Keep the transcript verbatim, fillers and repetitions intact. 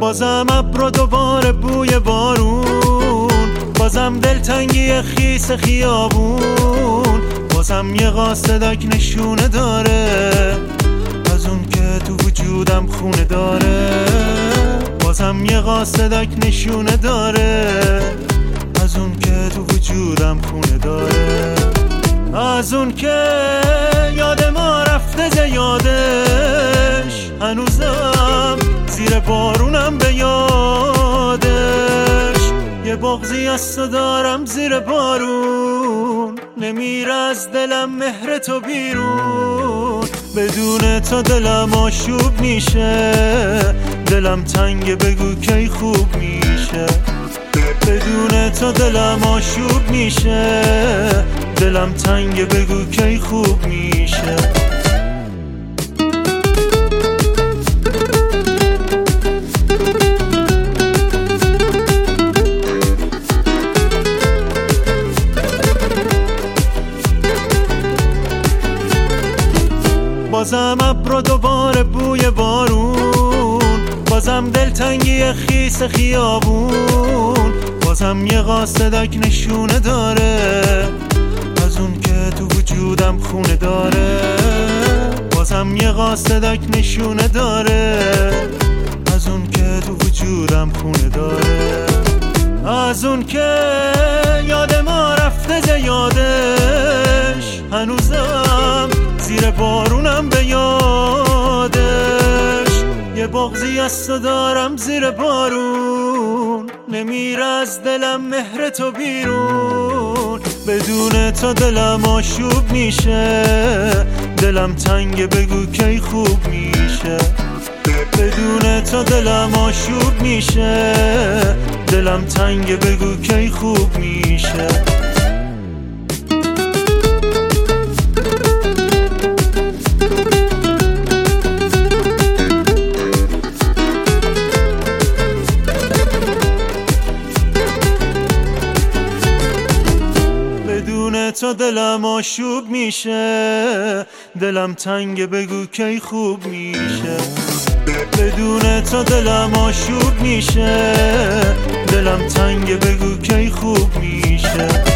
بازم ابر و دوباره بوی بارون، بازم دلتنگی خیس خیابون، بازم یه قاصدک نشونه داره از اون که تو وجودم خونه داره، بازم یه قاصدک نشونه داره از اون که تو وجودم خونه داره، از اون که یاد ما رفته زیادش، هنوزم زیر بارونم به یادش، یه بغضی از تو دارم زیر بارون، نمیره از دلم مهر تو بیرون، بدون تو دلم آشوب میشه، دلم تنگ بگو کی خوب میشه، بدون تو دلم آشوب میشه، دلم تنگ بگو کی خوب میشه. بازم ابر و دوباره بوی بارون، بازم دلتنگی خیس خیابون، بازم یه قاصدک نشونه داره از اون که تو وجودم خونه داره، بازم یه قاصدک نشونه داره از اون که تو وجودم خونه داره، از اون که یاد ما رفته زیادش، هنوزم زیر بارونم به یادش، یه بغضی از تو دارم زیر بارون، نمیره از دلم مهر تو بیرون، بدون تو دلم آشوب میشه، دلم تنگ بگو کی خوب میشه، بدون تو دلم آشوب میشه، دلم تنگ بگو کی خوب میشه. بدون تو دلم آشوب میشه، دلم تنگ بگو کی خوب میشه، بدون تو دلم آشوب میشه، دلم تنگ بگو کی خوب میشه.